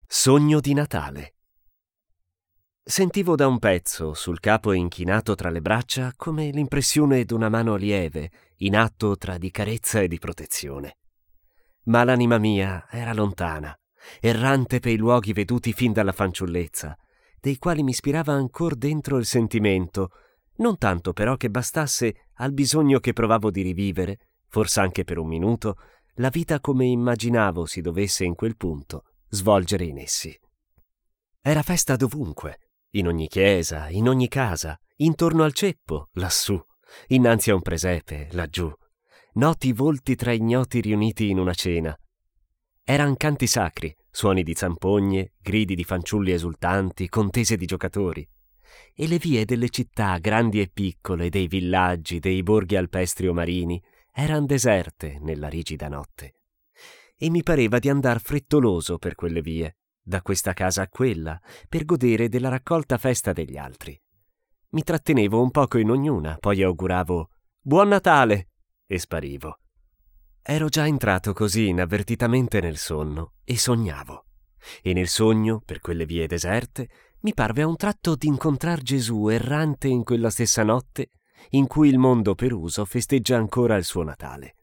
Sogno di Natale. Sentivo da un pezzo, sul capo inchinato tra le braccia, come l'impressione d'una mano lieve, in atto tra di carezza e di protezione. Ma l'anima mia era lontana, errante per i luoghi veduti fin dalla fanciullezza, dei quali mi ispirava ancor dentro il sentimento, non tanto però che bastasse al bisogno che provavo di rivivere, forse anche per un minuto, la vita come immaginavo si dovesse in quel punto svolgere in essi. Era festa dovunque, in ogni chiesa, in ogni casa, intorno al ceppo, lassù, innanzi a un presepe, laggiù, noti volti tra ignoti riuniti in una cena. Eran canti sacri, suoni di zampogne, gridi di fanciulli esultanti, contese di giocatori. E le vie delle città grandi e piccole, dei villaggi, dei borghi alpestri o marini, eran deserte nella rigida notte. E mi pareva di andar frettoloso per quelle vie, da questa casa a quella, per godere della raccolta festa degli altri. Mi trattenevo un poco in ognuna, poi auguravo «Buon Natale!» e sparivo. Ero già entrato così inavvertitamente nel sonno e sognavo. E nel sogno, per quelle vie deserte, mi parve a un tratto d'incontrar Gesù errante in quella stessa notte in cui il mondo per uso festeggia ancora il suo Natale.